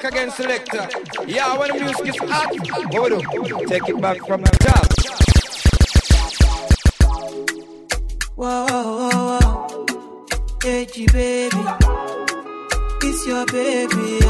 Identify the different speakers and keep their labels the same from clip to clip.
Speaker 1: again, selector. Yeah, when the music is hot, what we do? Take it back from the top.
Speaker 2: Whoa, whoa, whoa. Hey, baby. It's your baby.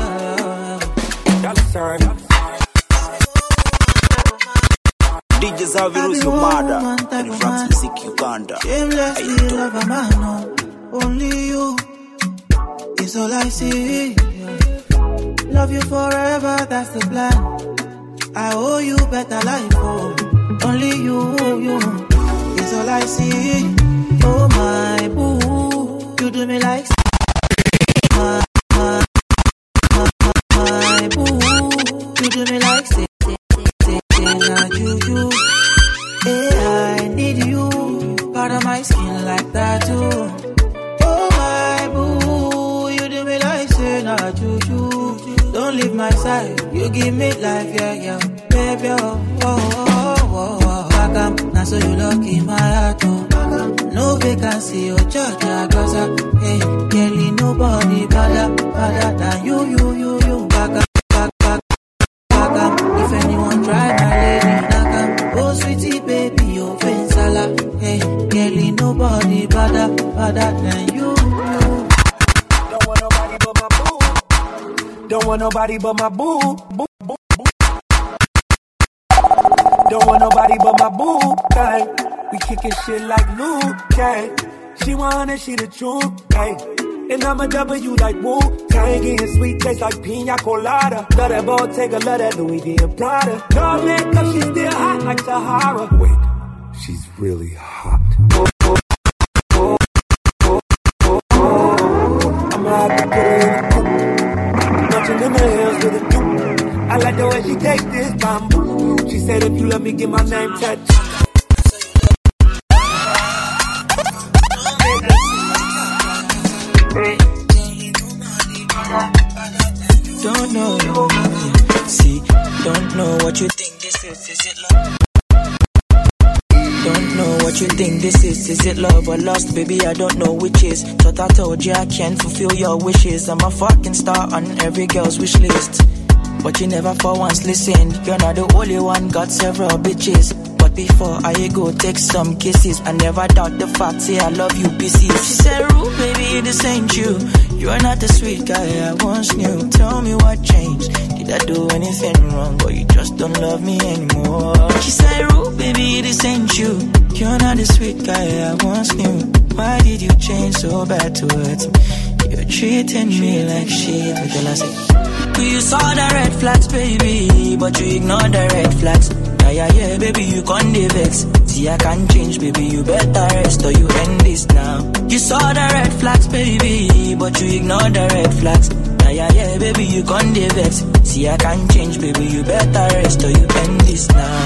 Speaker 3: DJ Zavirus Umada and France Music Uganda.
Speaker 2: Shamelessly love a man, only you is all I see. Love you forever, that's the plan. I owe you better life, oh. Only you is all I see. Oh my boo, you do me like my boo, you do me like say you. Hey, I need you, part of my skin like that too. Oh my boo, you do me like say nah juju. Don't leave my side, you give me life, yeah, baby, oh. Back now so you lucky my heart, oh. No vacancy, oh, Georgia, Gaza. Hey, girlie, nobody better than you. Back up. If anyone try my lady, knock up. Oh, sweetie, baby, oh, Fensala. Hey, girlie, nobody better than you.
Speaker 4: Don't want nobody but my boo. Don't want nobody but my boo. Don't want nobody but my boo. Hey, we kicking shit like Luke. Hey, she wanna, she the truth. Hey, and I'm a W like Wu. Tang getting sweet, taste like pina colada. Love that Bottega, love that Louis V and Prada. No makeup, she's still hot like Sahara. Wait, she's really hot. I'ma have to put her in a coupe. Marching in the hills with a dupe. I like the way she takes this bamboo. She said if you let me get my name tattooed.
Speaker 2: Don't know, see, don't know what you think this is it love? Don't know what you think this is it love or lust? Baby, I don't know which is. Thought I told you I can't fulfill your wishes. I'm a fucking star on every girl's wish list, but you never for once listened. You're not the only one, got several bitches. But before I go take some kisses, I never doubt the fact, say I love you pieces. She said, Roo, baby, this ain't you. You're not the sweet guy I once knew. Tell me what changed. Did I do anything wrong, or you just don't love me anymore? She said, Roo, baby, this ain't you. You're not the sweet guy I once knew. Why did you change so bad towards me? You're treating me like shit. Until I say, you saw the red flags, baby, but you ignored the red flags. Yeah, baby, you can't vex. See, I can't change, baby, you better rest or you end this now. You saw the red flags, baby, but you ignored the red flags. Yeah, baby, you can't vex. See, I can't change, baby, you better rest or you end this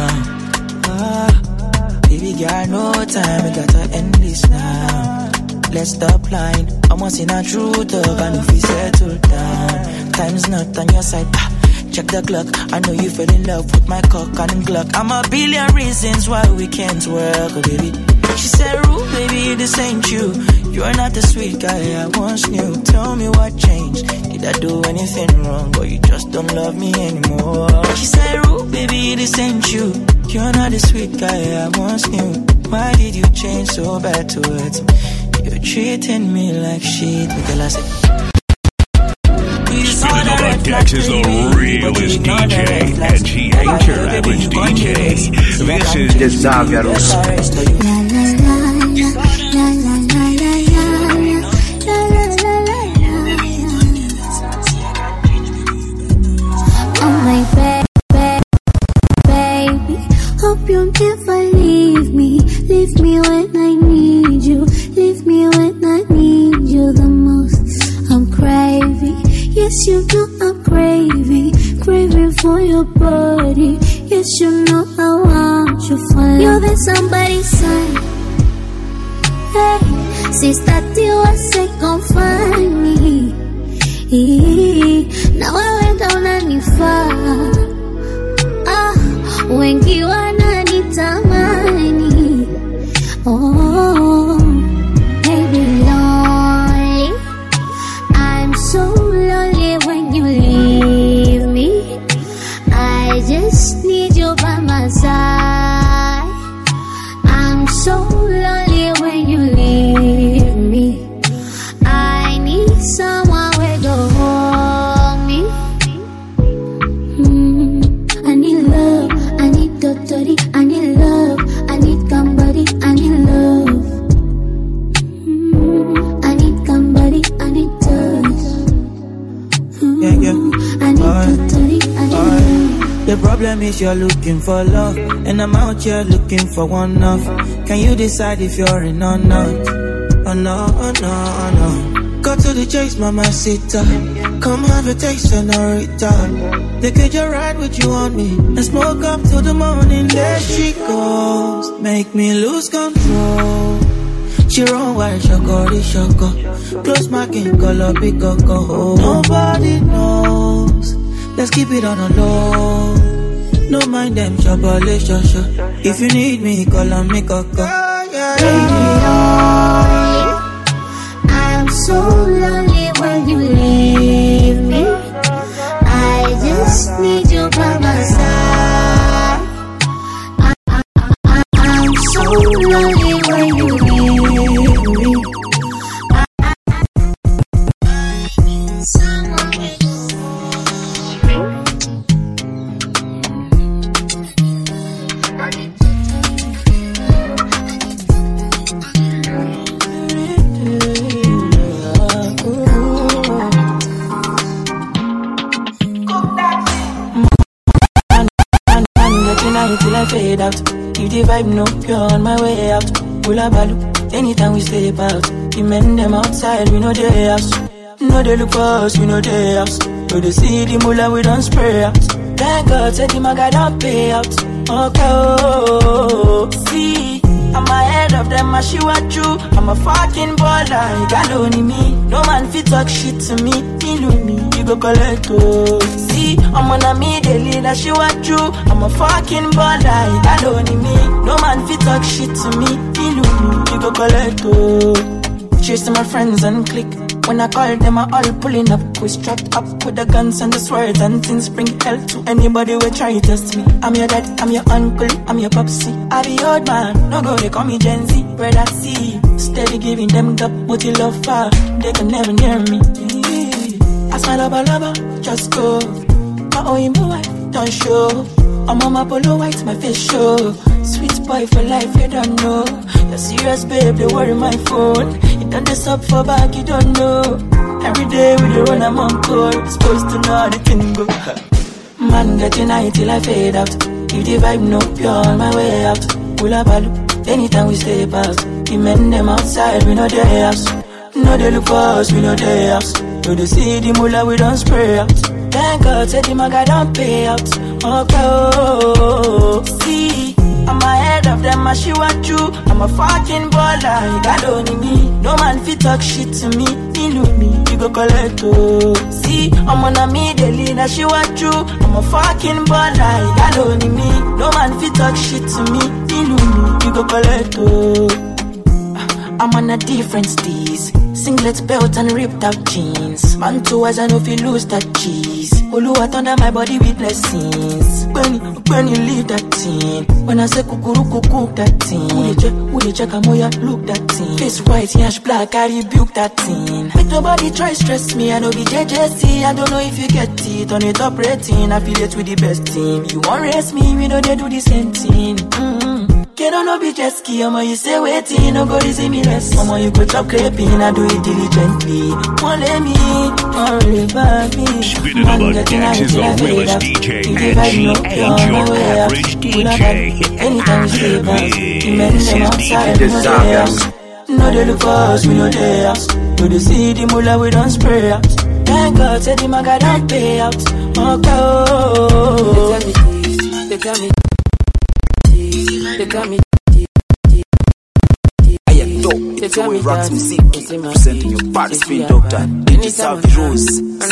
Speaker 2: now. Baby, got no time, we gotta end this now. Let's stop lying, I'm once in a true talk, and if we settle down, time's not on your side. Check the clock, I know you fell in love with my cock and Glock. I'm a billion reasons why we can't work, oh baby. She said, Roo, baby, this ain't you. You're not the sweet guy I once knew. Tell me what changed. Did I do anything wrong, or you just don't love me anymore? She said, Roo, baby, this ain't you. You're not the sweet guy I once knew. Why did you change so bad towards me? You're treating me like shit. Until I said,
Speaker 5: spinning on the decks is the realest DJ, and she ain't your average DJ. This is the Zavirus.
Speaker 6: Oh my baby, hope you never leave me. Leave me when I need you. Leave me when I need you the most. I'm craving. Yes, you know I'm craving for your body. Yes, you know I want you for you're the somebody's son. Hey, sister, you was gon' find me. Now I went down and you far. Wengi wananitamani. Oh, baby, lonely. I'm so lonely when you leave.
Speaker 2: problem is you're looking for love, and I'm out here looking for one off. Can you decide if you're in or not? Oh no, oh no, oh no. Go to the chase, mamacita. Come have a taste, senorita. They could just ride with you on me and smoke up till the morning. There she goes, make me lose control. She run wild, shoko. Close my game, color big coco. Nobody knows. Let's keep it on the low. No mind them, shabale, shosho. If you need me, call on me, coco.
Speaker 6: I'm so lonely when you leave me. I just need you by my side. I'm so lonely when you leave me.
Speaker 2: Till I fade out. Keep the vibe no pure on my way out. Pull a balu, anytime we step out. The men them outside, we know they house. No they look for us, we know they house. No they see the mullah, we don't spray out. Thank God, said the maga don't pay out. Okay, oh, see, I'm ahead of them, I she what you. I'm a fucking baller, you got only me. No man fit talk shit to me. Deal with me, you go collect, oh. See, I'm on a me, they lead, I she what you. I'm a fucking baller, you got only me. No man fit talk shit to me. Deal with me, you go collect, oh. Cheers to my friends and click. When I call them, I all pulling up. We strapped up with the guns and the swords and things. Bring hell to anybody who try to test me. I'm your dad, I'm your uncle, I'm your popsy. I be old man, no go, they call me Gen Z. Where I see, steady giving them gap, what you love for. They can never near me. I smile lover, just go. My own wife, don't show. I'm on my polo white, my face show. Sweet boy for life, you don't know. You're serious, babe, they worry my phone. You done this up for back, you don't know. Every day with the run, I'm on call. Supposed to know how the thing go. Man, get united till I fade out. If the vibe no pure on my way out. Pull a balu, anytime we step out. The men them outside, we know their house. No they look for us, we know their house. No they see the mullah, we don't spray out. Thank God, said the maga don't pay out. Okay, oh, see, I'm ahead of them, I she what you. I'm a fucking baller, you got only me. No man fit talk shit to me. Deal with me, you go collect, oh. See, I'm on a me, they lead, I she what you. I'm a fucking baller, you got only me. No man fit talk shit to me. Deal with me, you go collect, oh. I'm on a different steez. Singlet belt and ripped out jeans. Man too as I know if you lose that cheese. Oluwa under my body with blessings. When you leave that thing. When I say kukuru cook that thing. Who you check amoya look that thing. Face white, yash black, I rebuke that thing. Make nobody try stress me, I know be JJC. I don't know if you get it on the top rating. Affiliate with the best team. You won't race me, we know they do the same thing. Can't no be jet ski, I'ma you say waiting, no go easy me less. I'ma you go chop creping, I do it diligently. Won't let me, don't revive me.
Speaker 5: Spinning on the decks is the realest DJ, and she ain't your average DJ.
Speaker 2: Anytime you say that, you men them outside, we know they house. No they look for us, we know they house. No they see the mullah, we don't spray out. Thank God, said the maga don't pay out. Okay, oh. They tell me.
Speaker 3: I am dope, it's Joey Rocks Music, presenting your party spin doctor, DJ Savvy Rose.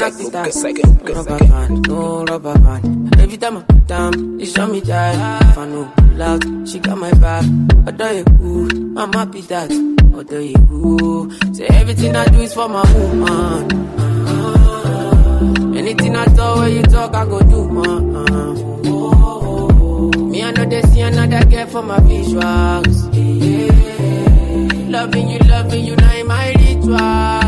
Speaker 2: No rubber band. Every time I put down, they show me that. If I know luck, she got my back. Although you cool, I'm happy that. Although you cool, say everything I do is for my woman. Anything I talk, when you talk, I go do, man. Me, I know they see another girl for my visuals. Yeah. Loving you, now in my ritual.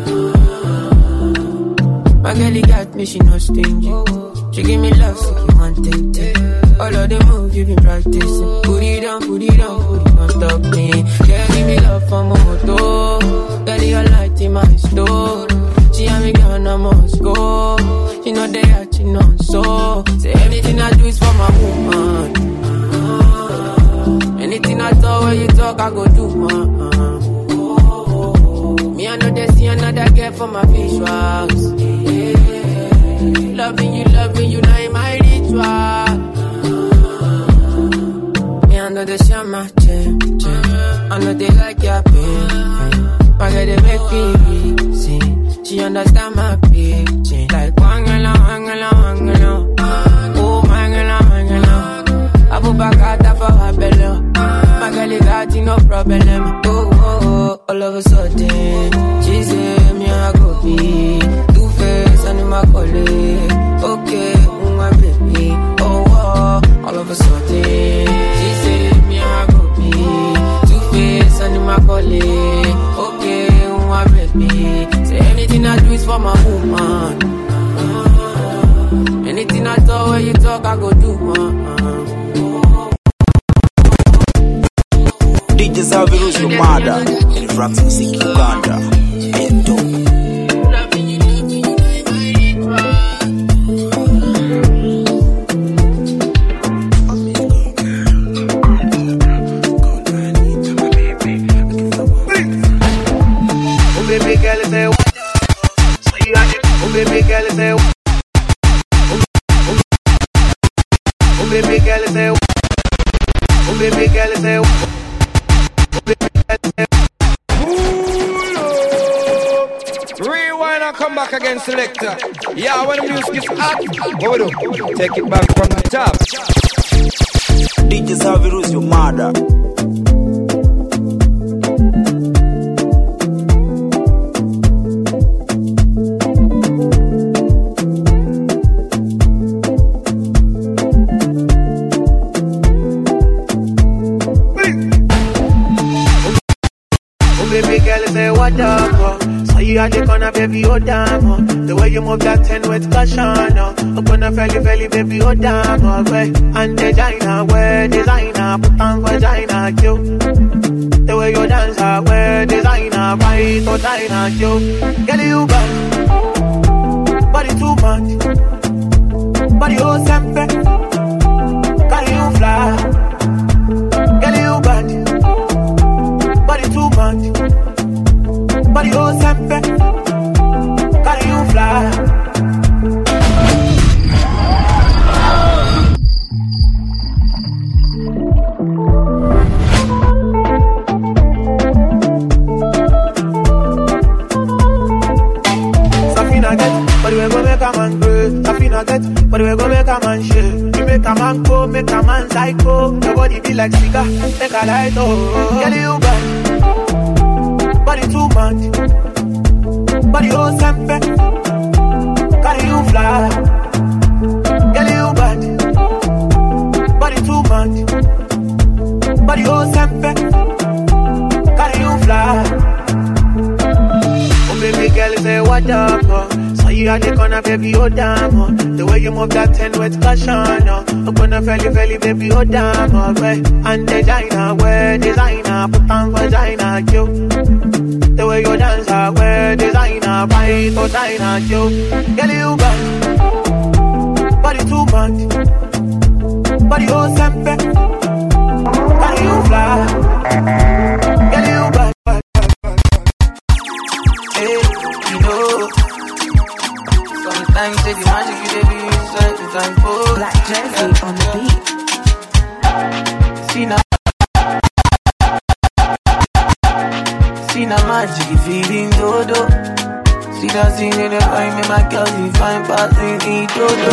Speaker 2: My girl, got me, she not stingy. She give me love, so you want it. All of the moves you been practicing. Put it on, stop me. Girl, give me love for my motor. Girl, your light in my store. She and me gone, I must go. She know they are, she know so. Say everything I do is for my
Speaker 7: for my visuals. Loving you, now in my ritual. Yeah, I know they share my chain. I know they like your pain. My girl, they make me reason. She understand my pitching. Like, wangala, wangala, wangala. Oh, wangala, wangala. I put back out for her belly. My girl, you got no problem. Oh, all of a sudden, she say, me, I go be Two-Face and my colleague. Okay, my baby. Oh, all of a sudden, she say, me, I go be Two-Face and my colleague. Okay, my baby. Say anything I do is for my woman. Anything I talk, when you talk, I go do,
Speaker 3: DJ Zavirus your mother in Rap Music Uganda. Endo.
Speaker 4: Oh baby girl, say what? Oh baby girl, say what? Oh baby girl, say what? Oh baby girl, say what?
Speaker 1: Rewind and come back again, selector. Yeah, when the music is hot, what we do? Take it back from the top.
Speaker 3: DJ Zavirus your mother.
Speaker 4: Baby girl, say what up, so you at the corner, baby, oh damn, the way you move that 10 with caution, up on a felly, baby, oh damn, and designer, wear designer, put on vagina, cute, the way you dance, wear designer, right, or diner, cute, girl, you bad, body too much, body oh sempe, can you fly, girl, you bad, body too much. Body oh sempe, can you fly? Safina get, but we go make a man break. Safina get, but we go make a man shake. You make a man go, make a man psycho. Your body be like cigar, make a light oh. Girl you bad. Body too much, body oh sempe, can you fly? Girl you bad, body too much, body oh sempe, can you fly? Oh baby girl, say what up, so you at the corner, baby, oh damn, the way you move that 10 with caution, up on a felly, baby, oh damn, and designer, wear designer, put on vagina, cute. The way you dance, wear designer, right or diner, yo. Girl, you bad, body too much, body oh sempe, can you fly? Girl, you bad, hey, you know. Sometimes say the magic you dey be inside the time for
Speaker 8: Black Jersey on the beat.
Speaker 4: See now. See na magic, feeling dodo. See that thing in the find me, my girl, you find passing in dodo.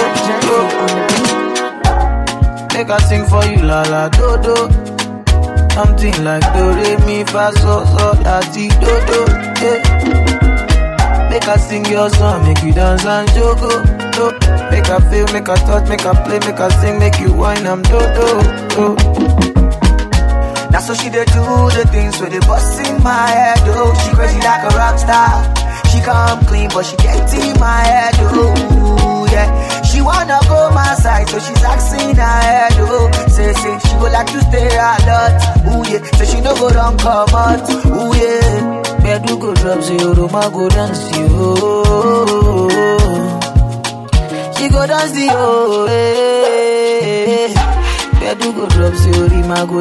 Speaker 4: Make I sing for you, la la dodo. Something like do re mi fa so la ti dodo. Yeah. Make I sing your song, make you dance and jogo. Make I feel, make I touch, make I play, make I sing, make you whine, I'm dodo.
Speaker 9: That's how she dey do the things where they bust in my head, oh. She crazy like a rock star. She come clean, but she get in my head, oh. Yeah, she wanna go my side, so she's asking her head, oh. Say, she go like to stay a lot, ooh yeah. So she no go run come out, ooh yeah. Bedu go drop, say Roma go dance, oh. She go dance, oh, eh. Bedu go drop, say Roma go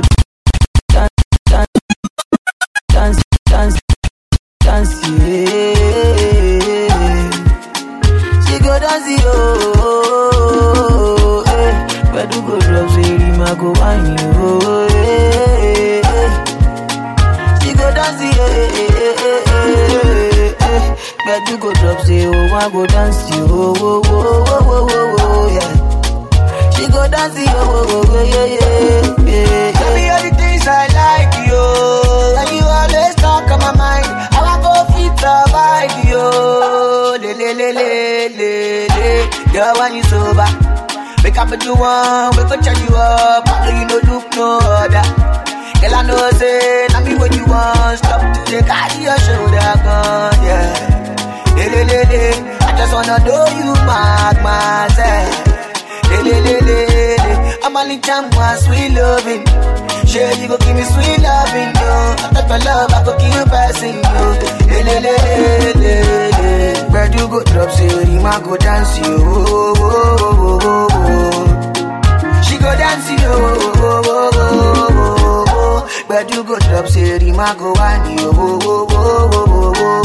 Speaker 9: dance, yeah. say, oh, I go dance you, oh, oh, oh, oh, oh, oh, oh, yeah. She go dance you, oh, oh, oh, yeah, yeah, yeah. Tell me all the things I like, yo. And you always talk on my mind. I want go fit survive, yo. Le, le, le, le, le, le. Girl, when you sober, wake up at you one, we go charge you up. I know you no look no other. Girl, I know say, not me when you want. Stop to take out your shoulder gun, yeah. Le, le, le, le. I just wanna know you mark myself. Le, le, le, le, le. I'm only time one sweet loving. Sure, you go give me sweet loving, yo. After for love, I go keep you passing, yo. Le, le, le, le, le, le. Where do you go drop, say, Rima go dance, yo. Oh, oh, oh, oh, oh. She go dance, yo. Oh, oh, oh, oh, oh. Where do you go drop, say, Rima go wine, yo. Oh, oh, oh, oh, oh.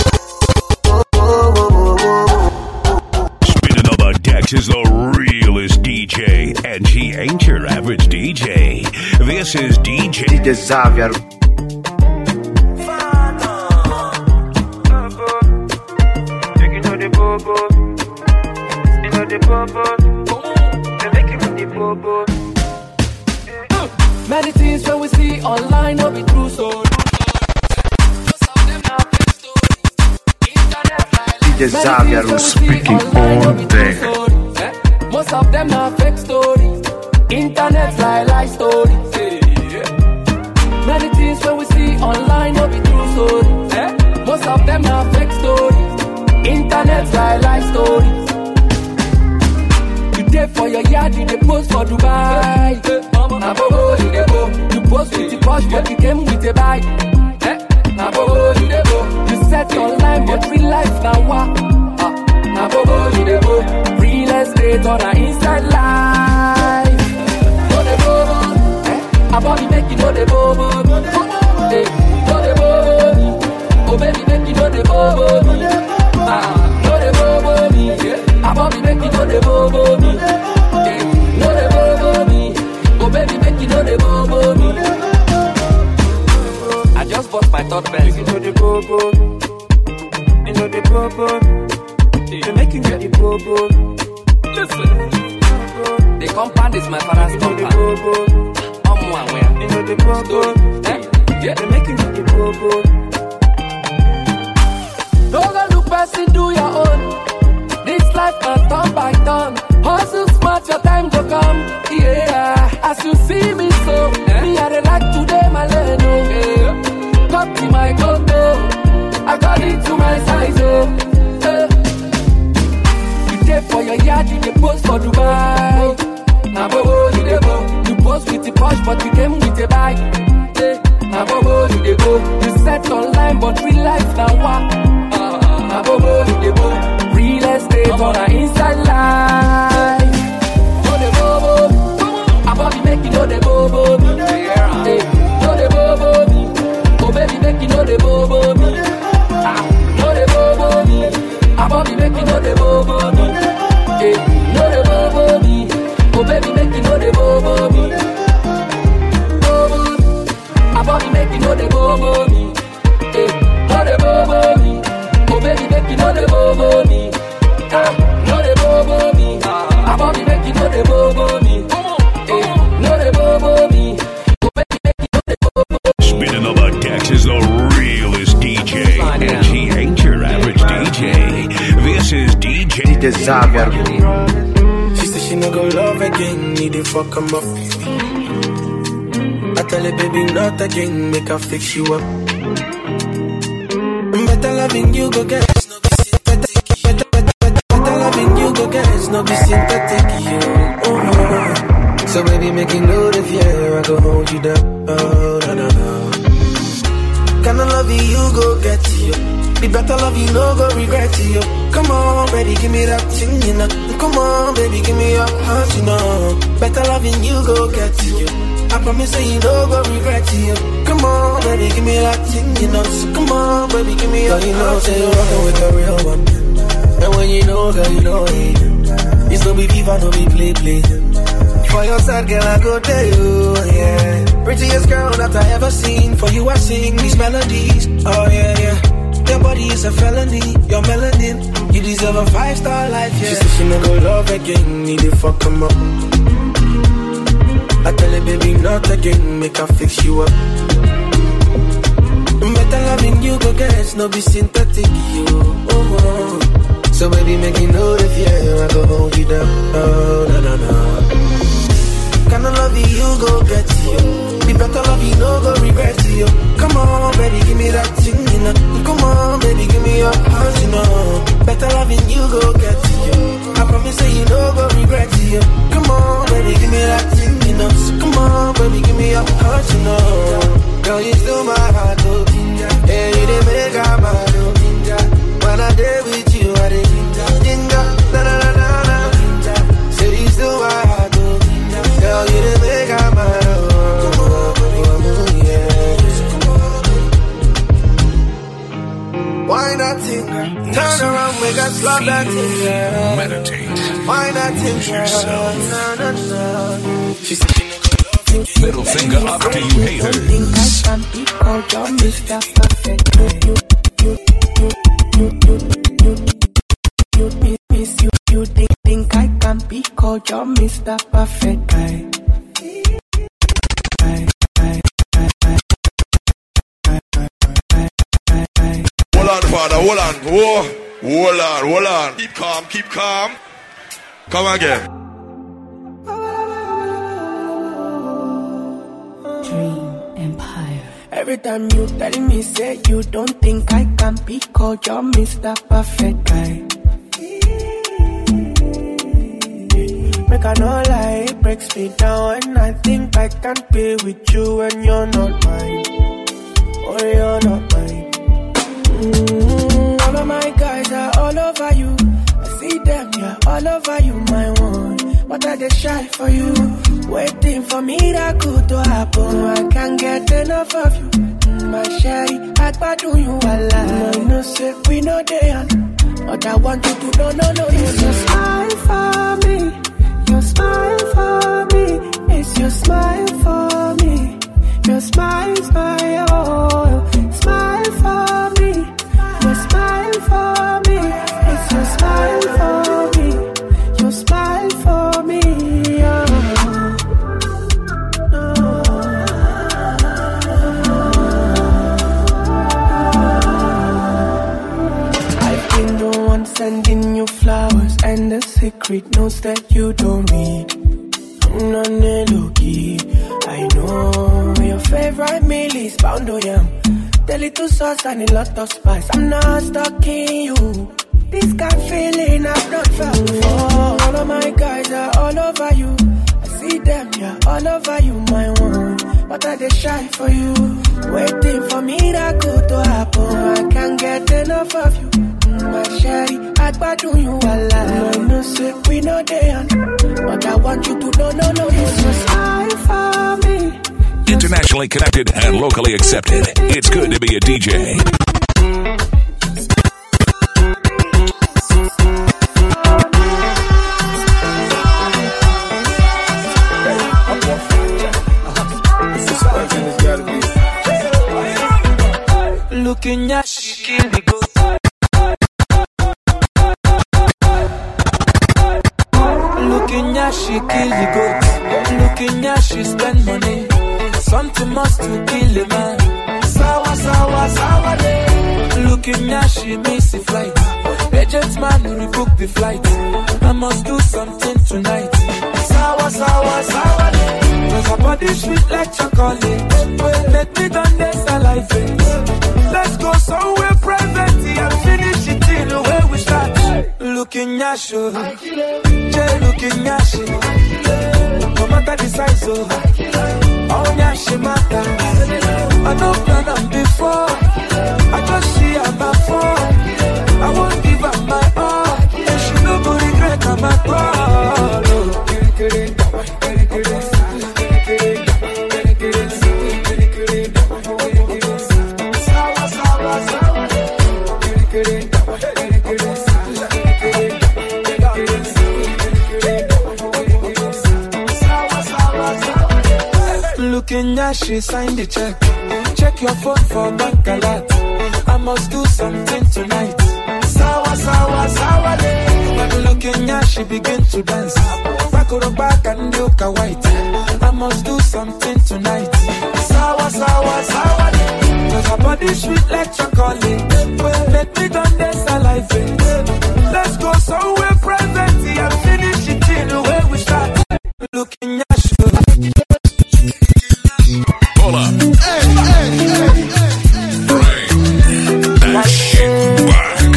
Speaker 5: Dex is the realest DJ, and he ain't your average DJ. This is DJ
Speaker 9: Xavier.
Speaker 8: Many things when we see online, no be true, so
Speaker 10: Xavier was speaking on there.
Speaker 8: Most of them are fake stories. Internet lie stories. Many things when we see online no be true stories. Most of them are fake stories. Internet lie stories. You dey for your yard, you dey post for Dubai. Nabobo you dey go. You post with the posh, but you came with a bike. Nabobo you dey go. You set online, but real life now what? Nabobo you dey go. Real estate on an inside life. No the bobo, about me make you know the bobo. No the bobo, oh baby make you know the bobo. No the bobo me, about me make you know the bobo me. No the bobo me, oh baby make you know the bobo me. I just bought my third belt. You know the bobo, you know the bobo. They make you get the bobo. Listen, the compound is my father's compound. I'm one where you know the bobo. Yeah, they make you get the bobo. Don't go look past it, do your own. This life must turn by turn. Hustle smart, your time to come. Yeah, as you see me so, me I dey like today my leno. Yeah. Come to my condo, I got it to my size. Oh. For your yard, you dey post for Dubai. Nabobo, you dey go. You post with the posh, but you came with a bike. Nabobo, you dey go. You set online, but real life now what? Nabobo, you dey go. Real estate on an inside life. No the bobo, about me make you know the bobo. No the bobo, oh baby make you know the bobo. No the bobo, about me make you know the bobo. No the bobo me, oh baby make you know the bobo me. Bobo, about me make you know the bobo me. No the bobo me, oh baby make you know the bobo me. No the bobo me, about me make you know the bobo me. No the bobo me, oh baby make you know the bobo me.
Speaker 5: Spinning on the decks is the realest DJ, and he ain't your average DJ. This is DJ
Speaker 10: Xavier.
Speaker 11: She said she no go love again, need to fuck him up. I tell her baby not again, make her fix you up. Better loving you go get, no be synthetic. Better loving you go get, no be synthetic. You, so baby make you know the fear, I go hold you down. Oh no no no. Kinda love you go get you. Be better love you, no go regret you. Come on, baby, give me that thing, you know. Come on, baby, give me your heart, you know. Better loving you, go get you. I promise that you no go regret you. Come on, baby, give me that thing, you know. So come on, baby, give me your heart. You know, say you're rockin' with the real one. And when you know, girl, you know it. It's no be FIFA, no be play. For your side, girl, I go there, you, yeah. Prettiest girl that I ever seen. For you, I sing these melodies, oh yeah, yeah. Your body is a felony, your melanin. You deserve deserve a 5-star life, yeah. She said she no go love again, need to fuck him up. I tell her, baby, not again, make her fix you up. Better loving you, go guess, no be synthetic, you. So baby, make me know the fear, I go hold you down. Oh, no. Kind of love you, go get you. The better love you, no go regret you. Come on, baby, give me that thing, you know. Come on, baby, give me your heart, you know. Better loving you, go get you. I promise that you no go regret you. Come on, baby, give me that thing, you know. So come on, baby, give me your heart, you know. Girl, you still my heart, oh. Yeah, you didn't make out my heart, oh. When I did with you, I did ginger, na. Say you still my heart, oh. Girl, you didn't make out my heart, oh. Why not think? Turn around, make us slap that thing.
Speaker 5: Meditate.
Speaker 11: Why not think?
Speaker 5: Yourself.
Speaker 11: No. She said she never loved you.
Speaker 5: Middle finger up to you haters.
Speaker 12: Think I can be called your Mr. Perfect. You think I can be called your Mr. Perfect guy.
Speaker 1: Hold on, father, hold on. Hold on. Keep calm. Come again.
Speaker 12: Dream Empire.
Speaker 11: Every time you tell me, say you don't think I can be called your Mr. Perfect guy. Make I no lie, it breaks me down, and I think I can be with you when you're not mine. Oh, you're not mine. All of my guys are all over you. I see them, yeah, all over you, my one. But I just shy for you, waiting for me that could to happen. I can't get enough of you, my sherry. I do you a lot. No, say we know they are, but I want you to know, no. It's your smile for me. Your smile for me. It's your smile for me. Your smile's my all. Smile for me. Your smile for me. It's your smile for me. Your smile for me. I've been the one sending you flowers, and the secret knows that you don't read. I'm not low-key. I know your favorite meal is pound of yam. The little sauce and a lot of spice. I'm not stuck in you. This kind of feeling I've not felt before. All of my guys are all over you. I see them, yeah, all over you, my one. But I just shy for you, waiting for me that good to happen. I can't get enough of you, my sherry. I do you a lot. No, say we know they are, but I want you to know, no. It's your smile for me.
Speaker 5: Internationally connected and locally accepted. It's good to be a DJ.
Speaker 11: Looking at she kill the goat. Looking at she kill the goat. Looking at she spend money. Something must to kill a man. Sawa day. Looking at she miss the flight. Agent man who rebook the flight. I must do something tonight. Sawa day. Cause her body sweet like chocolate. Make me done this salivate. Let's go somewhere private and finish it in the way we start. Looking at you, looking at you. No matter the size of, oh yeah, she matter. I don't plan on before. I just see her my phone. I won't give her my all, and she no go regret her my call. Looking at she signed the check. Check your phone for bank alert. I must do something tonight. Sawa
Speaker 4: looking at she begin to dance. Back on the back and look at white. I must do something tonight. Sour, sour, sour. Cause her body sweet like chocolate. Let me done this alive. Let's go somewhere private and finish it in the way we start. Looking at you.
Speaker 5: Hold up. Hey, hey, hey, hey. Bring that shit back.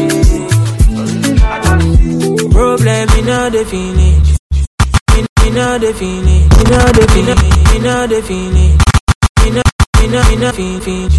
Speaker 2: Problem in all the finish. In all the finish. In all the finish. In all the finish. In all finish.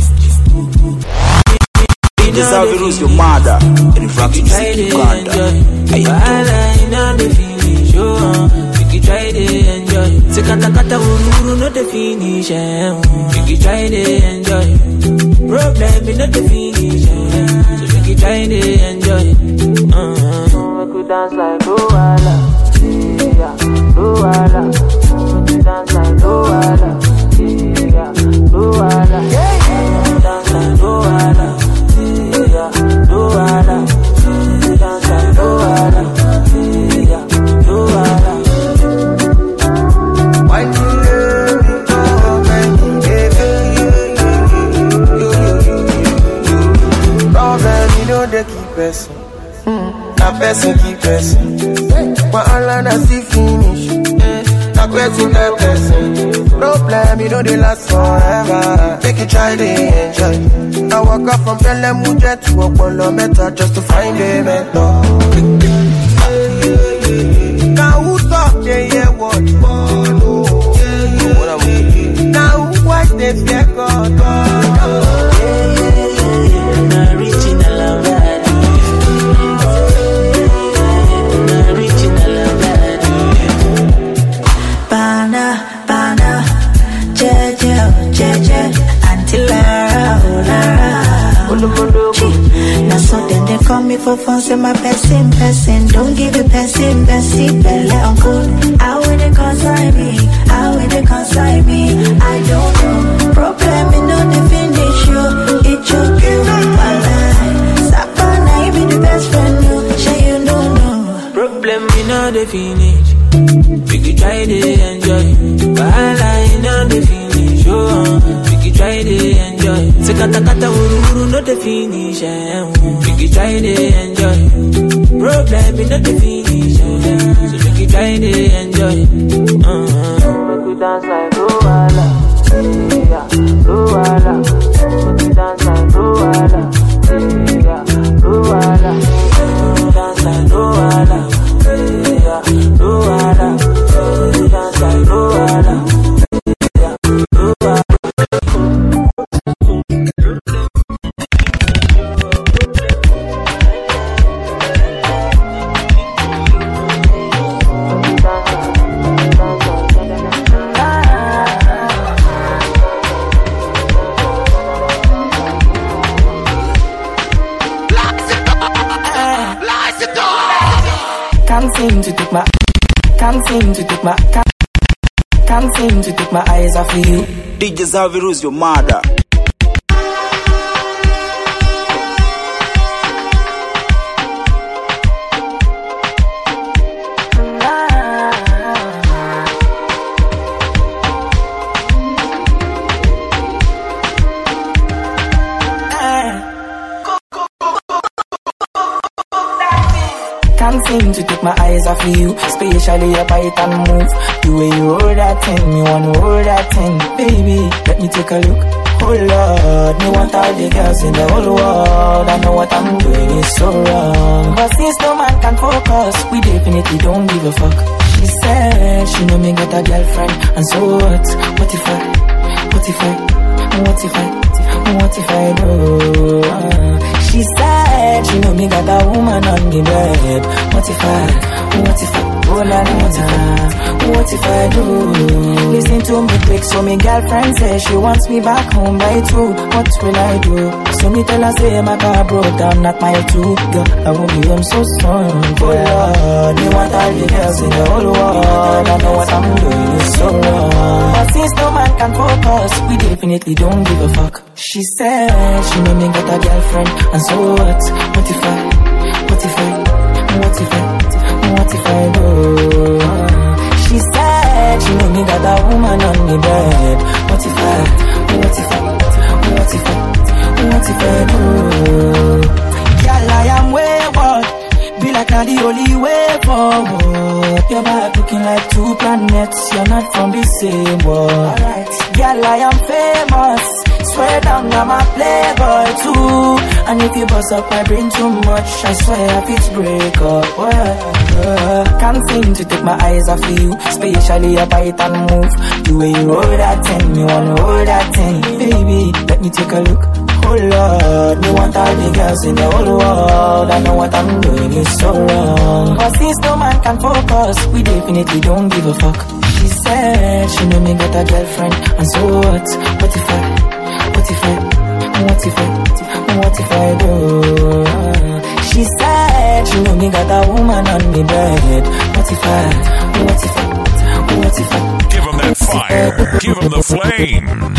Speaker 3: DJ Zavirus, your mother. Refraction City, Uganda.
Speaker 2: In all the finish. You try to enjoy. Se kata kata uru no the finish. You try to enjoy. Problem in the finish. So you try to enjoy. I could dance like Luala, yeah, Luala. You dance like Luala, yeah, Luala. Dance like Luala, yeah, Luala. Dance like Luala, yeah, Luala.
Speaker 9: Why do you go when you problem, you know they keep pressing. That person keep pressing. But all I see finish. That person that person. Problem, you know they last forever. Make you try to enjoy. I walk up from Telemuja to Apollo Meta just to find a mentor. Now who talk they hear what? Now who watch they fear God?
Speaker 6: Now so then they call me for fun, say my person. Don't give a person, belly on good. How will they consign me? How will they consign me? I don't know. Problem in no the finish you. It choke you. My life. Sapana, you be the best friend you. Say you don't know.
Speaker 2: Problem in no the finish. We could try to enjoy. Bala in no the finish. We could try to enjoy. Se kata kata uru no the finish. We could try to enjoy. Problem in no the finish. So we could try to enjoy. We could dance like Luala, yeah, Luala. We could dance like Luala, yeah, Luala. Dance like Luala, yeah, Luala. Dance like Luala. Can't seem to take my eyes off of you.
Speaker 3: DJ Zavirus, your mother.
Speaker 2: Can't seem to take my eyes off of you, especially your bite and move. The way you hold that thing, me wanna hold that thing. Baby, let me take a look. Oh Lord, me want all the girls in the whole world. I know what I'm doing is so wrong, but since no man can focus, we definitely don't give a fuck. She said she know me got a girlfriend, and so what? What if I do? She said she know me got a woman on the bed. What if I do? Listen to me quick, so me girlfriend says she wants me back home by 2. What will I do? So me tell her say my car broke down, not my 2. Girl, I won't be home so soon. Oh Lord, me want all the girls in the whole world. I know what I'm doing is so wrong, but since no man can focus, we definitely don't give a fuck. She said she know me got a girlfriend, and so what? What if I What if I do? She said she knew me got a woman on the bed. What if I do? Girl, I am wayward. Be like I'm the only way forward. Your vibe looking like two planets. You're not from the same world. Alright. Girl, I am famous. Swear down, I'm a playboy too. And if you bust up my brain too much, I swear if it's break up. Can't seem to take my eyes off you, especially your bite and move. The way you roll that thing, me wanna hold that thing. Baby, let me take a look. Oh Lord, me want all the girls in the whole world. I know what I'm doing is so wrong, but since no man can focus, we definitely don't give a fuck. She said she knew me got a girlfriend, and so what? What if I do? She said she knew me got a woman on the bed. What if I?
Speaker 5: Give him that fire. Give him the flame.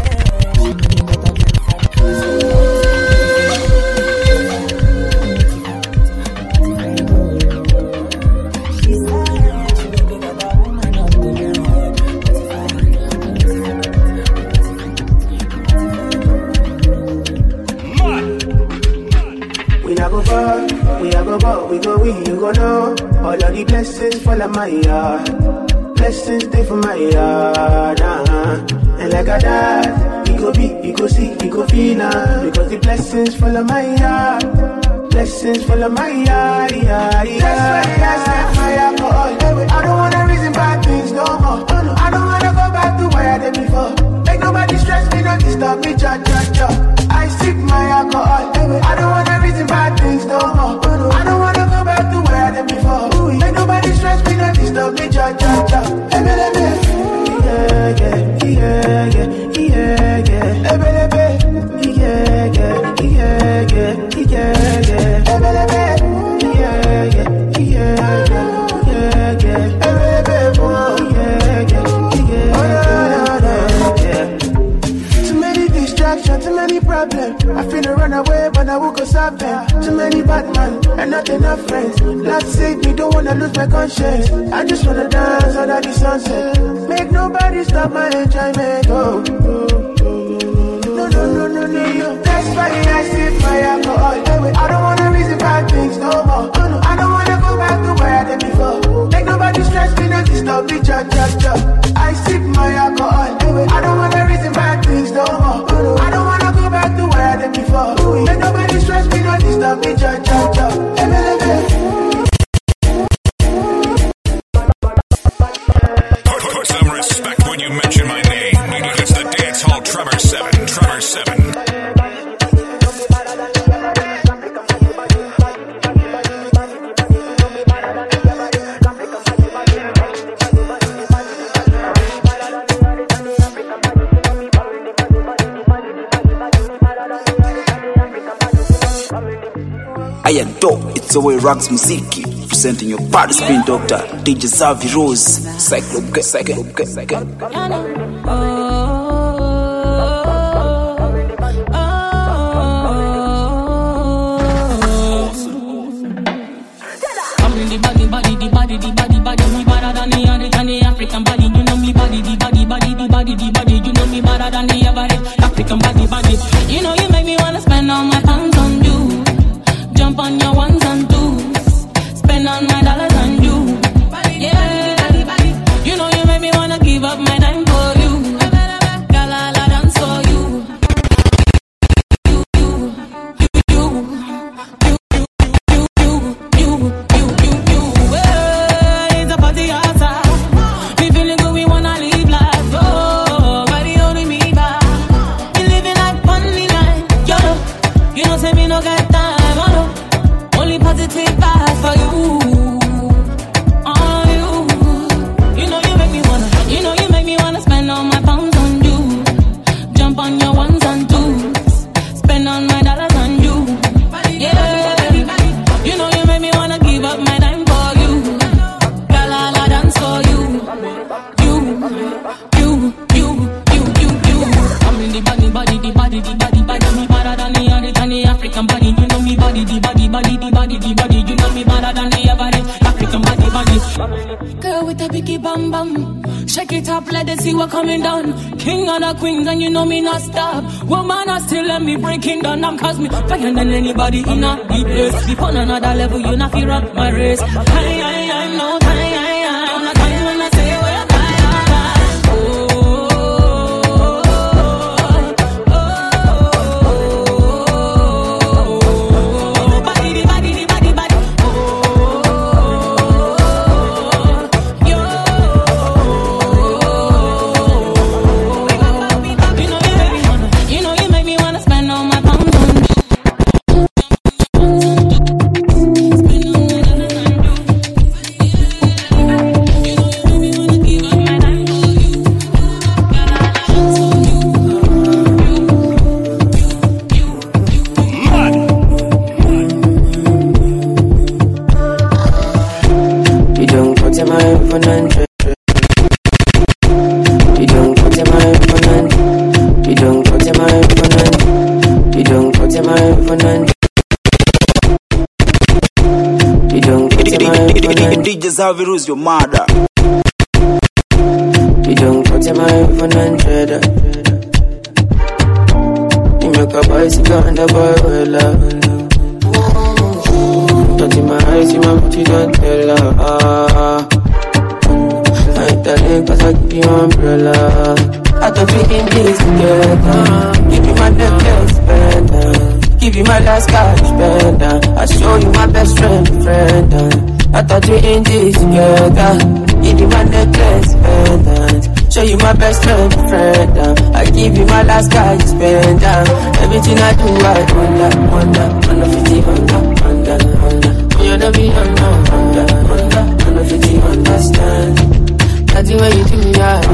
Speaker 13: You go know all of the blessings fall on my yard. Blessings stay for my yard. And like I died, you go be, you go see, you go feel because the blessings fall on my yard. Blessings fall on my yard. That's why I set fire for all. I don't wanna reason bad things no more. I don't wanna go back to where I did before. Make nobody stress me, don't disturb me, cha. I sip my alcohol. I don't wanna reason bad things no more. I don't wanna go back to where I did before. Make nobody stress me, don't disturb me, cha. Too many problems. I finna run away, but I will go solve them. Too many bad men and not enough friends. Lord save me, don't wanna lose my conscience. I just wanna dance under the sunset. Make nobody stop my enjoyment. Oh. No. That's why I sip my alcohol. I don't wanna reason bad things no more. I don't wanna go back to where I did before. Make nobody stress me, not disturb me, cha. I sip my alcohol. I don't wanna reason bad things no more. I don't wanna go back to where I did before. Make nobody stress me, not disturb me, cha.
Speaker 5: Put some respect when you mention my name. It's the Dance Hall Tremor 7. Tremor 7.
Speaker 3: I adore it's the way Rocks Muziki, presenting your party spin doctor, DJ Xavi Rose, Cyclope.
Speaker 14: Me better than the African body. You know me body, the body. You know me better than the average African body. You know you make me wanna spend all my pounds on you. Jump on your ones and twos. Spend all my dollars on you. Yeah. You know you make me wanna give up my time for you. Girl, I'll dance for you. It's a party outside. We feeling good, we wanna live life. Oh, but the only me back. We living like funny life. You know, say me no get time. Only positive vibes for you. On you. You know you make me wanna spend all my pounds on you. Jump on your ones and twos. Spend all my dollars on you. Yeah. You know you make me wanna give up my time for you. Girl, I'll dance for you. You. I'm in the body. Me better than the African body. You know know me body, the body, body, the body, the body. You know me better than the average African body, body. Girl with a biggie bam bam, shake it up, let it see what coming down. King and the queens, and you know me not stop. Woman, I still let me breaking down. I'm cause me fire than anybody in a deep place. Be on another level, you not feel rock my race. I know, I'm not time when I say what I'm
Speaker 3: DJ Xavier, your mother.
Speaker 11: You don't put in my iPhone 100. You make a bicycle and a boy well love. Not in my eyes, you my booty don't tell her. I ain't telling cause I give you umbrella. I thought we in this together. Give you my necklace, pendant. Give you my last cash, pendant. I show you my best friend. I thought we in this together. Give you my necklace, pendant. Show you my best friend. I give you my last cash, pendant. Everything I do, I under 50, under. You know me, under 50, understand. That's the way you do me,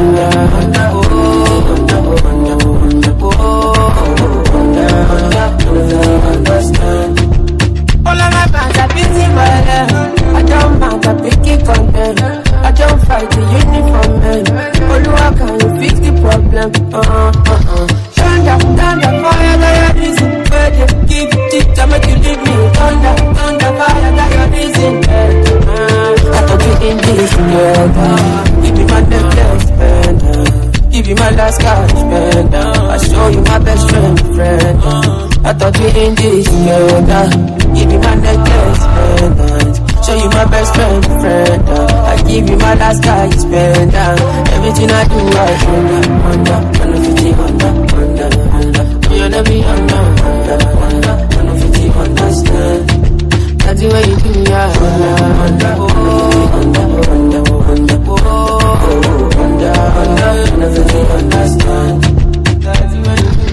Speaker 11: understand. All of my fans are busy, I don't mind, I pick it content. I don't fight the uniform, man. Oluwa, can you fix the problem? Thunder, fire, that your reason. Where they give it, I make you leave me. Thunder, fire, that your reason. I thought you in this together. Give me my necklace, pendant. Give you my last cash, pendant. I show you my best friend. I thought we in this together. Give you my necklace, pendant. Show you my best friend. I give you my last cash, pendant. Everything I do, I under 50, under. You know me, under 50, understand. That's the way you do me, under 50, understand. That's the way you do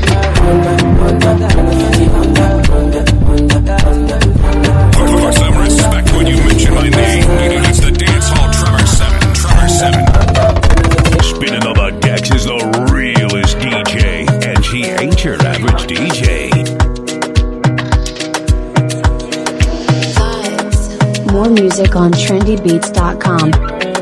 Speaker 11: me,
Speaker 5: Put some respect when you mention my name. You know it's the dance hall Trevor 7. Spinning on the decks is the realest DJ, and he ain't your average DJ.
Speaker 15: More music on trendybeats.com.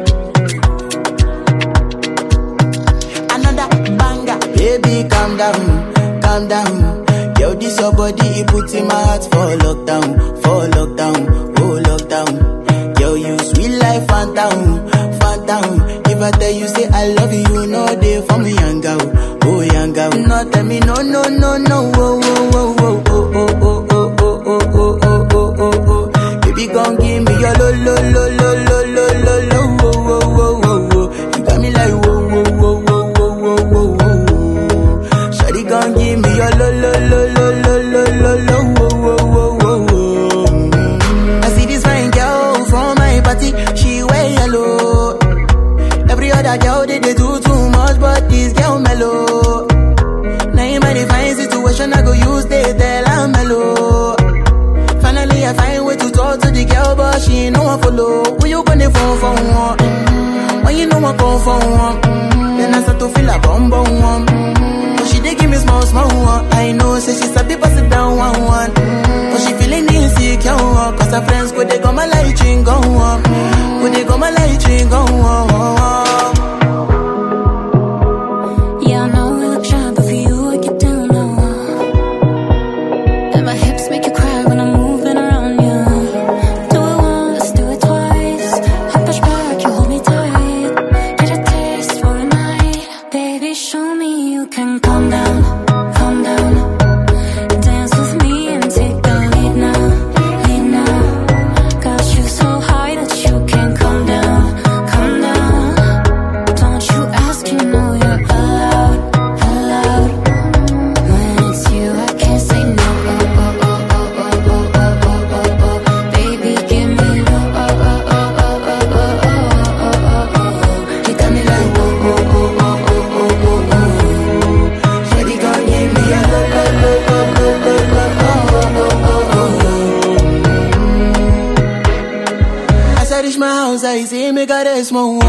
Speaker 9: Another banger, baby, calm down. Yo, this your body, it puts in my heart for lockdown, oh lockdown. Yo, you sweet life, phantom. If I tell you say I love you, you know they for me, young girl, oh young girl. No, tell me no, oh. Baby, gon' give me your lo. You got me like whoa. Shawty gon' give me your lo. I see this fine girl from my party, she wear yellow. Every other girl they do too much, but this girl mellow. Now in my divine situation, I go use they tell I'm mellow. Finally I find way to talk to the girl, but she ain't no one follow. Who you gonna phone for one? When you know I come for one, then I start to feel a bum. But she dey give me small one. I know, say she's a bit pass it down one. But she feeling insecure, cause her friends go they go my light ring go on. Go they go my light ring go on.
Speaker 6: Yeah, I know we look shy, but for you I get down low. And my hips make you cry when I'm
Speaker 11: my house, I say, make her rest more.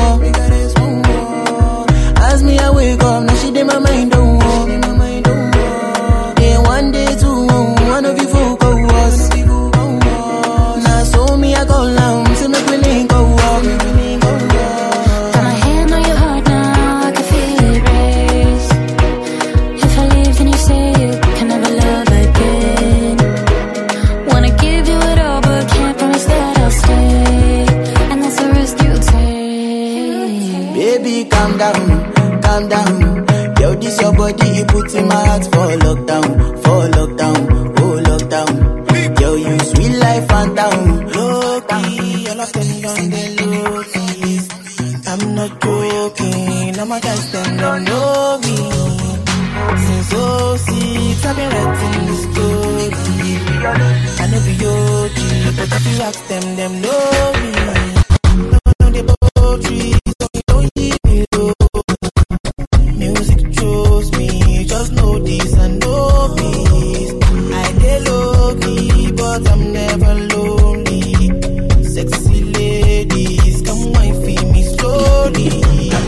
Speaker 11: As me, I wake up, now she did my mind, don't walk. Then one day, two, one of you focus. Now, so me, I go down, so make me link go walk.
Speaker 6: Got my hand on your heart now, I can feel it race. If I leave, then you say you can never love again. Wanna give you it all, but can't promise that I'll stay. And that's the risk you take.
Speaker 11: Baby, calm down, calm down. Yo, this your body, you put in my heart for lockdown, oh lockdown. Yo, you sweet life, phantom. Low-key, all of them on the low-key. I'm not joking, all my guys, them don't know me. Since 06, I've been writing the story. I know be OG, but if you ask them, them know me. Know the poetry, so you don't hear me low. Music chose me, just know this and know peace. I dey low-key, but I'm never lonely. Sexy ladies, come wine for me slowly.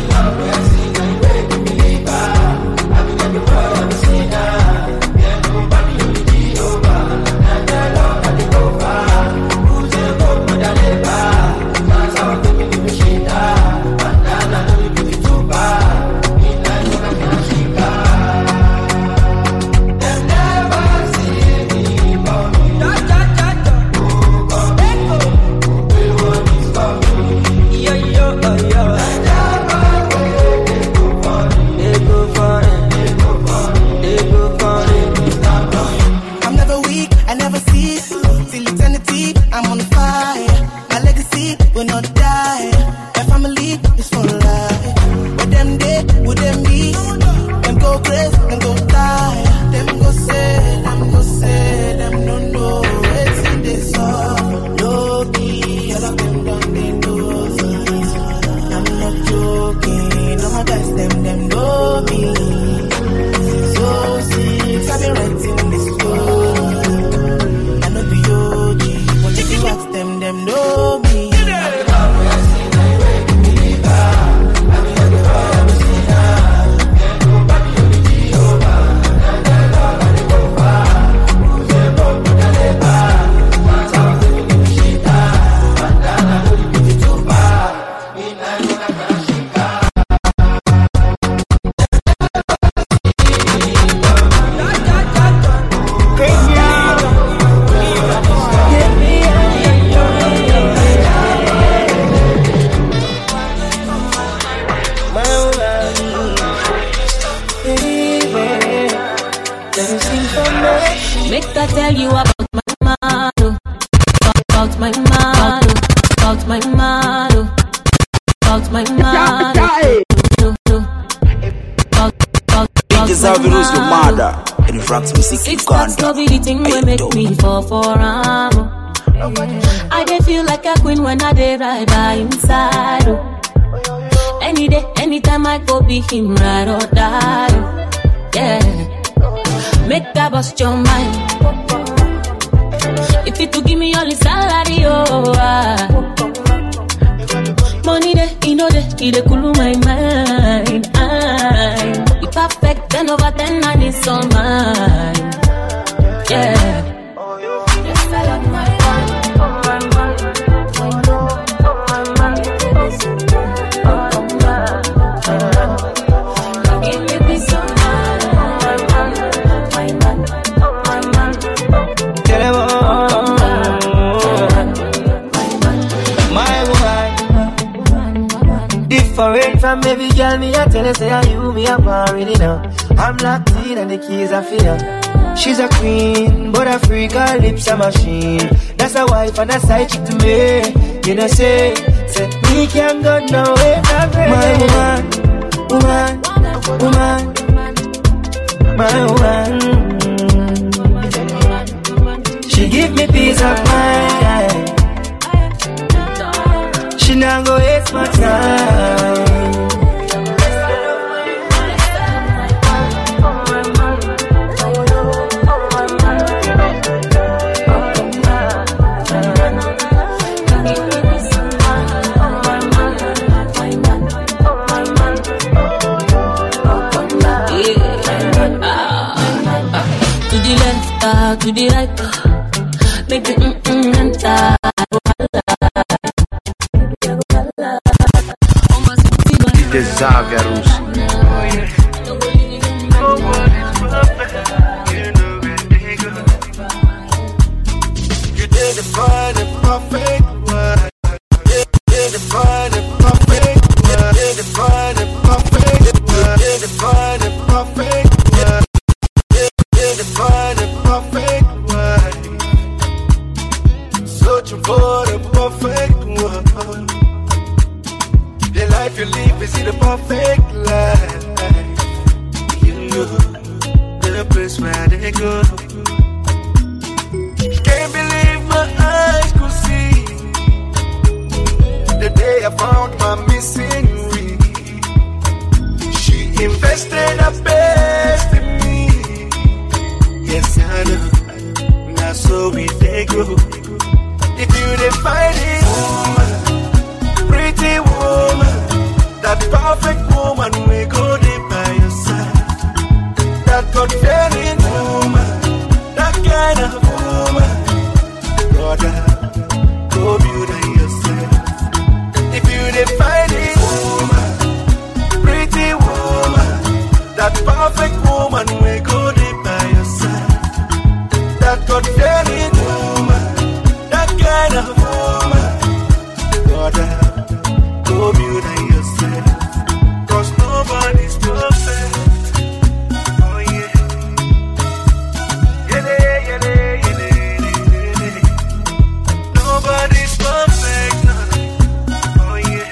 Speaker 3: It's that stability will make me fall for I dey feel like a queen when I dey ride by inside. Any day, anytime I go be him ride or die. Yeah, make that bust your mind. If you to give me all the salary, money there, you know that it dey cool my mind. You perfect 10 over 10 and it's all mine. Yeah. Yes, I love my
Speaker 9: Different from every girl, me I tell her, say you, me I'm already now. I'm locked in and the keys are for her. She's a queen, but a freak, her lips a machine. That's a wife and a side chick to me. You know say me can't go nowhere. My woman, my woman. She give me peace of mind. She not go waste my time.
Speaker 3: enter.
Speaker 10: DJ Xavier Russo.
Speaker 16: You did it fine and perfect word. Did it fine and perfect word. Did it fine and perfect word. Did it fine and perfect word. Did it fine and perfect word. Searching for the perfect one. The life you live is the perfect life. You know the place where they go. Can't believe my eyes could see the day I found my missing ring. She invested her best in me. Yes, I know. Now so we they go. If you define it, woman, pretty woman, that perfect woman we go deep by your side. That God-fearing woman, that kind of woman, brother, go beauty yourself. If you define it, woman, pretty woman, that perfect woman we go deep by your side. That God-fearing woman, that kind of woman, brother, go beauty yourself. 'Cause nobody's perfect. Oh yeah. Nobody's perfect. Oh yeah.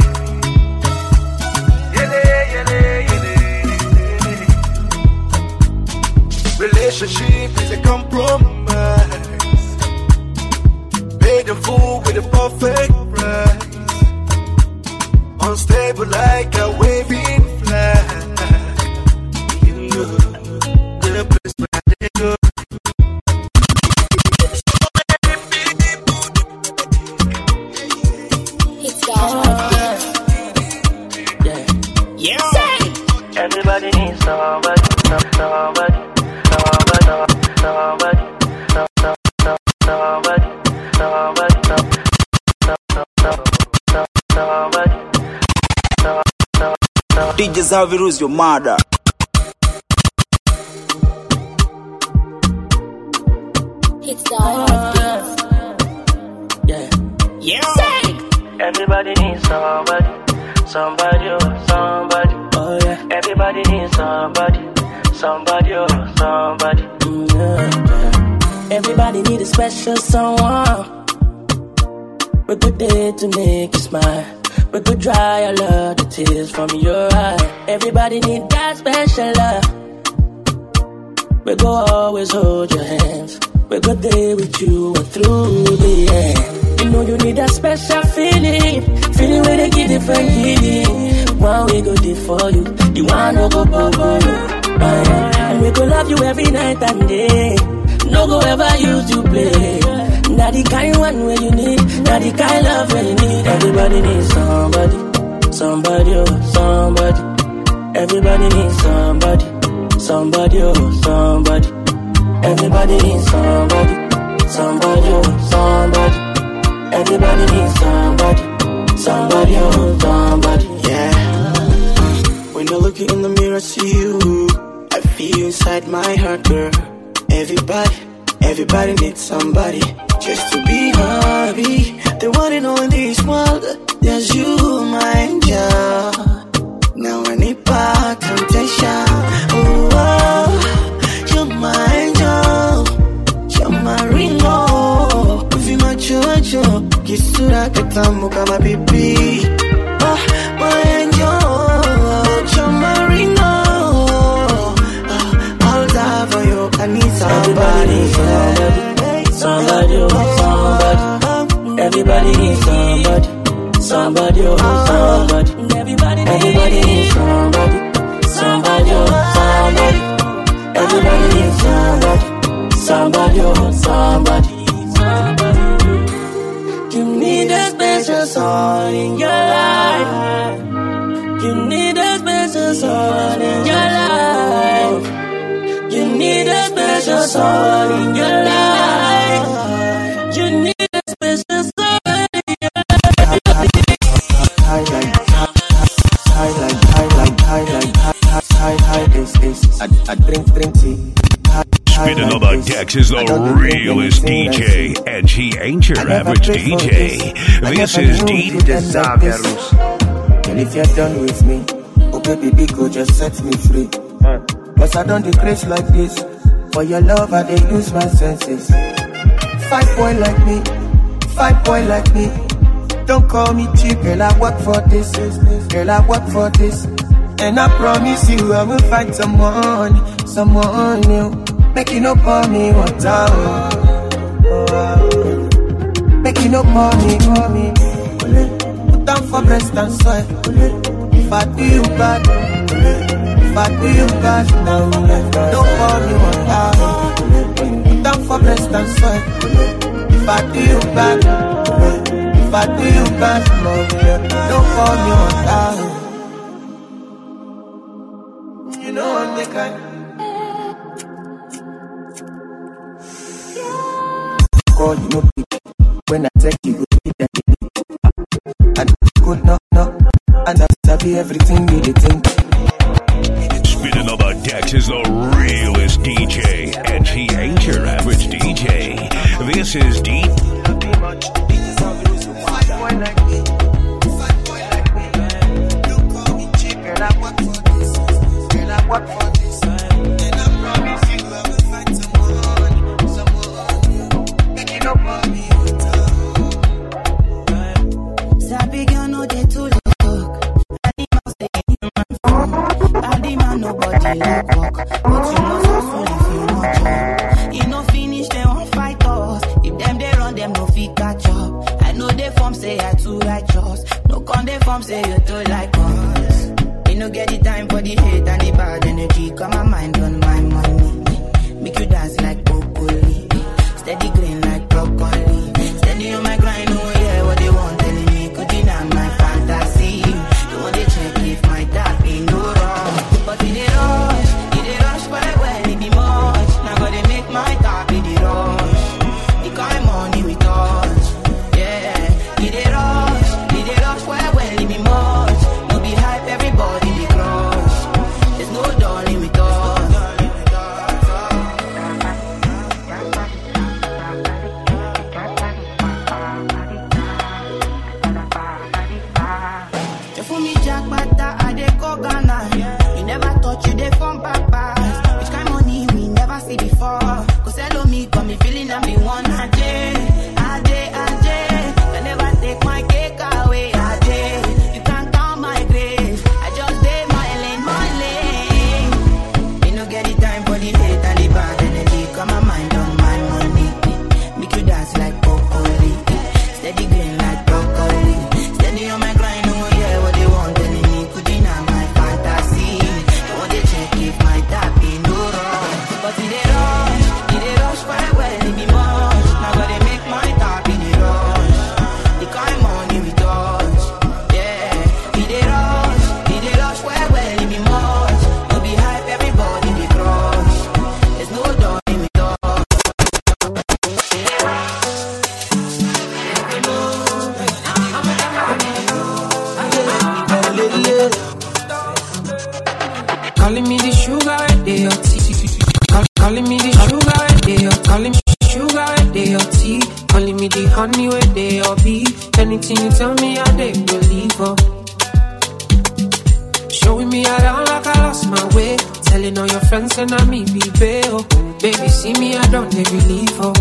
Speaker 16: Relationship is a compromise. Made a fool with a perfect price. Unstable like a waving flag. You know the place where they go.
Speaker 17: Everybody needs somebody, somebody, somebody, somebody, somebody, somebody.
Speaker 18: DJ Xavier is your mother.
Speaker 3: It's
Speaker 17: Everybody needs somebody, somebody, oh, somebody. Oh yeah. Everybody needs somebody, somebody, oh, somebody.
Speaker 19: Everybody need a special someone. We good day to make you smile. We could dry all of the tears from your eye. Everybody need that special love. We go always hold your hands. We go there with you and through the end. You know you need that special feeling. Feeling where they give different healing. One we go there for you. The one no go for you. And we go love you every night and day. No go ever use you play. Not the kind one where you need. Not the kind love where you need. Everybody needs somebody. Somebody, oh, somebody. Everybody needs somebody. Somebody, oh, somebody. Everybody needs somebody. Somebody, oh, somebody. Everybody needs somebody. Somebody, oh, somebody.
Speaker 11: Yeah. When I look in the mirror, I see you. I feel inside my heart, girl. Everybody needs somebody just to be happy. The one and only in this world, there's you, my angel. Now I need back temptation. Oh, you're my angel. You're my ringo. Uvi machocho, kisura katamu kama pipi. My angel, you're my ringo. I'll die for you. I need somebody,
Speaker 19: somebody, oh, somebody. Everybody needs somebody. Somebody, oh, somebody. Everybody needs somebody. Somebody, oh, somebody. Everybody needs somebody. Somebody, oh, somebody. You need a special someone in your life. You need a special someone in your life. You need a special someone in your life. You
Speaker 5: decks is the realest DJ, and she ain't your average DJ. This is DJ.
Speaker 9: Girl, if you're done with me, oh baby, big go just set me free. Cause I don't decrease like this. For your love, I dey use my senses. 5 boy like me, 5 boy like me. Don't call me cheap, girl, I work for this. Girl, I work for this. And I promise you I will find someone new. Make you no pour me water. Make you no pour me. Put down for breast and soil. If I do you bad, no, don't pour me water. Put down for breast and soil. If I do you bad, no, don't pour me water. You know I'm the kind. Call you no pick. When I text you, go be that. And good no. And I sabi everything you dey think.
Speaker 5: Spinning on the decks is the realest DJ, and she ain't your average DJ. This is D.
Speaker 9: What for this? And I promise you I will find someone. Make it up on me.
Speaker 2: Sabi girl no dey too look. Body man nobody like walk. But you must hustle if you no job. You no finish, they won't fight us. If them they run, them no fit catch up. I know they form say I too righteous. No con they form say you too like us. You no get the time for the hate and the bad energy. Got my mind on my money. Make you dance like broccoli. Steady green like broccoli. Steady on my grind, oh yeah, what they want telling me. Could deny my fantasy. They want to check if my tap ain't no wrong. But it they rush well, it be much. Now gotta make my tap in the rush. The kind money we touch. Yeah, it they rush well, it be much. No be hype, everybody be crush. There's no darling with us. You for me Jack Bata, I dey go Ghana. You never thought you dey from papas. Which kind money we never see before. Cause hello me, got me feeling I'm the one. Ajay. I never take my cake away. Ajay. You can't count my grace. I just did my lane. Me no get the time for the hate and the bad energy. Got my mind on my money. Make you dance like broccoli. Steady green like broccoli. Steady on my grind, oh yeah, what they want telling me. Could deny my fantasy. They want to check if my tap ain't no wrong. But it they rush well, it be much. Now gotta make my tap in the rush. The kind money we touch. Yeah, it they rush well, it be much. No be hype, everybody be crush. There's no darling with us.
Speaker 7: Calling me the sugar and they your tea. Calling me the sugar and they your. Calling me sugar and they your tea. Calling me the honey where they your bee. Anything you tell me, I they believe her. Showing me around like I lost my way. Telling all your friends and I me be bail. Baby, see me, I don't they believe her.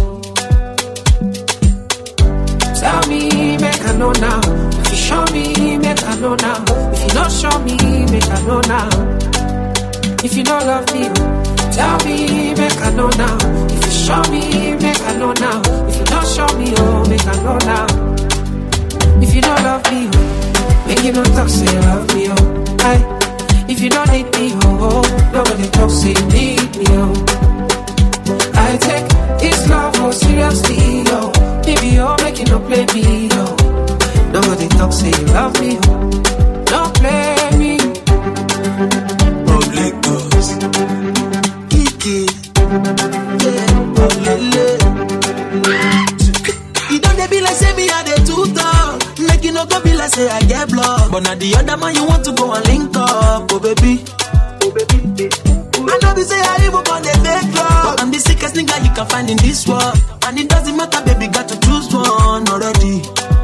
Speaker 7: Tell me, make I know now. If you show me, make I know now. If you not show me, make I know now. If you don't love me, tell me, make I know now. If you show me, make I know now. If you don't show me, oh, make I know now. If you don't love me, oh, make you not talk, say you love me, oh. Aye. If you don't need me, oh, nobody talk, say you need me, oh. I take this love oh seriously, oh. Baby, oh, make you not play me, oh. Nobody talk, say you love me, oh. Don't play me.
Speaker 9: Public goes Kiki, yeah, oh lele. You don't be like say me I dey too talk. Make you no go be like say I get blocked. But now the other man you want to go and link up, oh baby. I know
Speaker 11: know we say I even on the make love. I'm the sickest nigga you can find in this world. And it doesn't matter, baby, got to choose one already.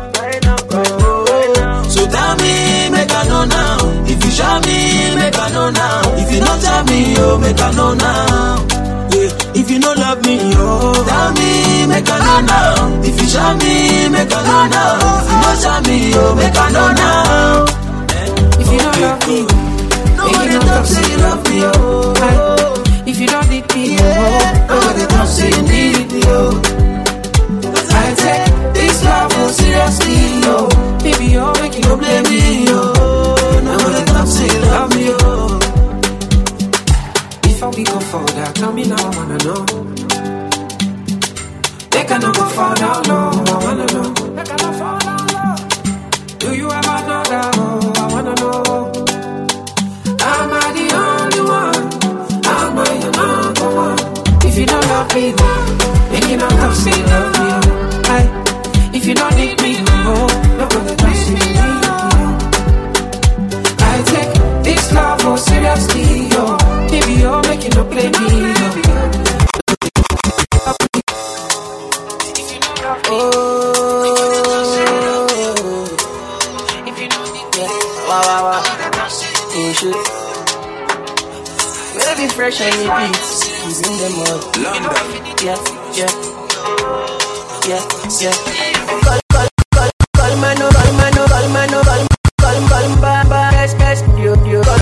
Speaker 11: So tell me, make I know now. If you show me, make I know now. If you don't tell me, oh, make I know now. Yeah. If you don't love me, oh, tell me, make I know now. If you show me, make I know now. If you don't show me, oh, make I know now.
Speaker 7: If you don't love me, nobody talk say you love me, oh. If you don't need me, oh, nobody talk say you need me, oh. I take this love so seriously, oh. Baby, oh, make you don't blame me, oh. Nobody talk say you love me, oh. Before we go further, tell me now, I wanna know. They cannot go far down low, I wanna know. They cannot fall down low. Do you ever know that, oh, I wanna know. Am I the only one? Am I your number one? If you don't love me, then you don't have to say love me, oh. If you don't need me, oh, nobody can see me, oh. I take this love more seriously, oh. Baby, you're making no play me, oh. Baby, fresh on the beats, he's in the mud. London, yeah. Call my no, best, you.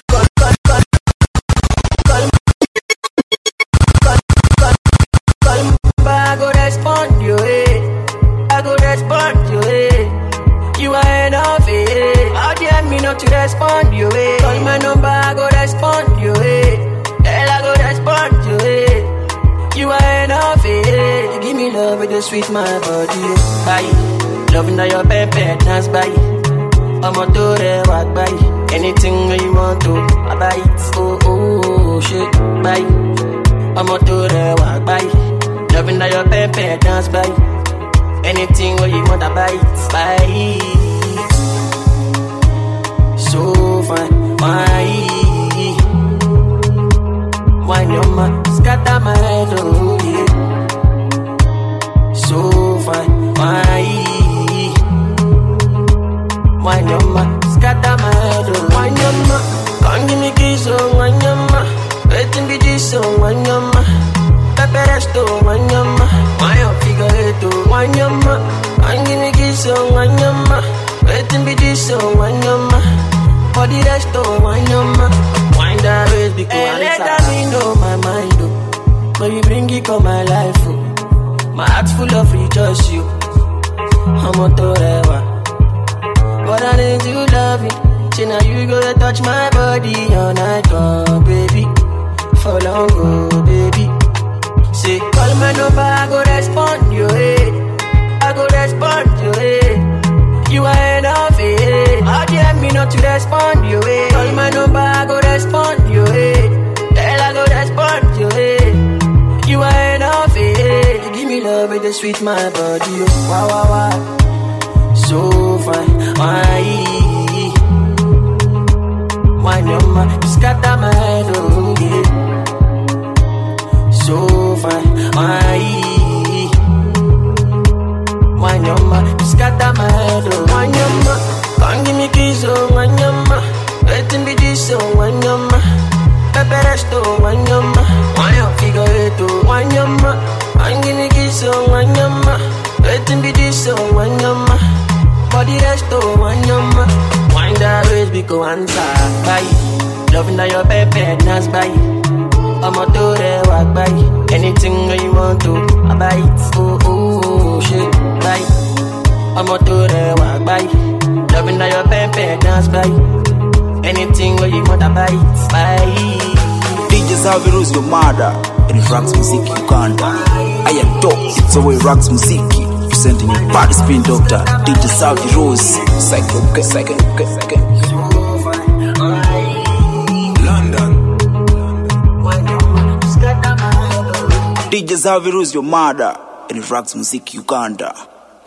Speaker 7: I go respond you, I go respond you, You are enough, How dare me not to respond you, Call my number, I go respond you, Girl, I go respond you, You are enough, You give me love with the sweet my body, Bye. Loving that your baby dance by. I'ma do that walk by. Anything that you want to, I buy it. Oh, shit, bye. I'ma do that walk by. Loving that your baby dance by. Anything that you want, I buy it. Buy. So fine, why your man scatter my head, oh yeah. So fine, why your man scatter my head, oh. Why your man, come give me kiss, oh. Why your man, waiting be this, oh. Why your man, pepper resto, why your man, why your figure eight, oh. Why your man, come give me kiss, oh. Why your man, waiting be this, oh. Why your man, for the rest, oh. Why your man, wind that waist because I let me know my mind, oh. But you bring it on my life, oh. My heart's full of rejoice, you. I'm a torewa. But I need to love it. See now you gonna touch my body all night long, baby. For long, oh, baby. Say, call my number, I go respond you, I go respond you, You are enough, How dare me not to respond you, Call my number, I go respond you, Girl, I go respond you, You are enough, You give me love with the sweet my body, oh. Wow. So fine, why your man scatter my head, oh yeah. So fine, why your man scatter my head, oh. Why your man, come give me kiss, oh. Why your man, waiting be this, oh. Why your man, pepper resto, why your man, why your figure eight, oh. Why your man, come give me kiss, oh. Why your man, waiting be this, oh. Why your man, for the rest, oh, one your man. Wind that waist, we go answer, bye. Loving that your baby dance by. I'ma do that walk by. Anything that you want to, I buy it. Oh, shit, bye. I'ma do that walk by. Loving that your baby dance by. Anything that you want, I buy it. Bye.
Speaker 18: DJ Zaviru's your mother. And it rocks music Uganda. I am dope, it's the way it rocks music. Presenting you body spin doctor DJ Salvi Rose Psycho London DJ Salvi Rose your mother and it rocks music Uganda.